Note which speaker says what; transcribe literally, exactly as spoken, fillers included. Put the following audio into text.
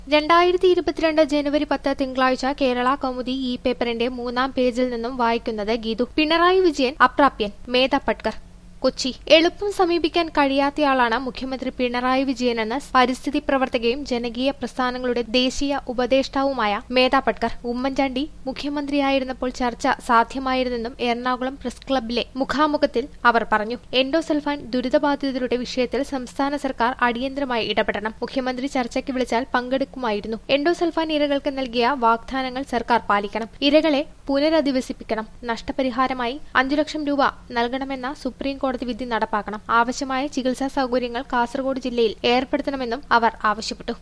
Speaker 1: രണ്ടായിരത്തി ഇരുപത്തിരണ്ട് ജനുവരി പത്ത് തിങ്കളാഴ്ച കേരള കൗമുദി ഈ പേപ്പറിന്റെ മൂന്നാം പേജിൽ നിന്നും വായിക്കുന്നത് ഗീതു. പിണറായി വിജയൻ അപ്രാപ്യൻ, മേധ പട്കർ. കൊച്ചി. എളുപ്പം സമീപിക്കാൻ കഴിയാത്തയാളാണ് മുഖ്യമന്ത്രി പിണറായി വിജയനെന്ന് പരിസ്ഥിതി പ്രവർത്തകയും ജനകീയ പ്രസ്ഥാനങ്ങളുടെ ദേശീയ ഉപദേഷ്ടാവുമായ മേധ പട്കർ. ഉമ്മൻചാണ്ടി മുഖ്യമന്ത്രിയായിരുന്നപ്പോൾ ചർച്ച സാധ്യമായിരുന്നെന്നും എറണാകുളം പ്രസ് ക്ലബ്ബിലെ മുഖാമുഖത്തിൽ അവർ പറഞ്ഞു. എൻഡോസൾഫാൻ ദുരിതബാധിതരുടെ വിഷയത്തിൽ സംസ്ഥാന സർക്കാർ അടിയന്തരമായി ഇടപെടണം. മുഖ്യമന്ത്രി ചർച്ചയ്ക്ക് വിളിച്ചാൽ പങ്കെടുക്കുമായിരുന്നു. എൻഡോസൾഫാൻ ഇരകൾക്ക് നൽകിയ വാഗ്ദാനങ്ങൾ സർക്കാർ പാലിക്കണം. ഇരകളെ പുനരധിവസിപ്പിക്കണം. നഷ്ടപരിഹാരമായി അഞ്ചു ലക്ഷം രൂപ നൽകണമെന്ന സുപ്രീം കോടതി വിധി നടപ്പാക്കണം. ആവശ്യമായ ചികിത്സാ സൗകര്യങ്ങൾ കാസർഗോഡ് ജില്ലയിൽ ഏർപ്പെടുത്തണമെന്നും അവർ ആവശ്യപ്പെട്ടു.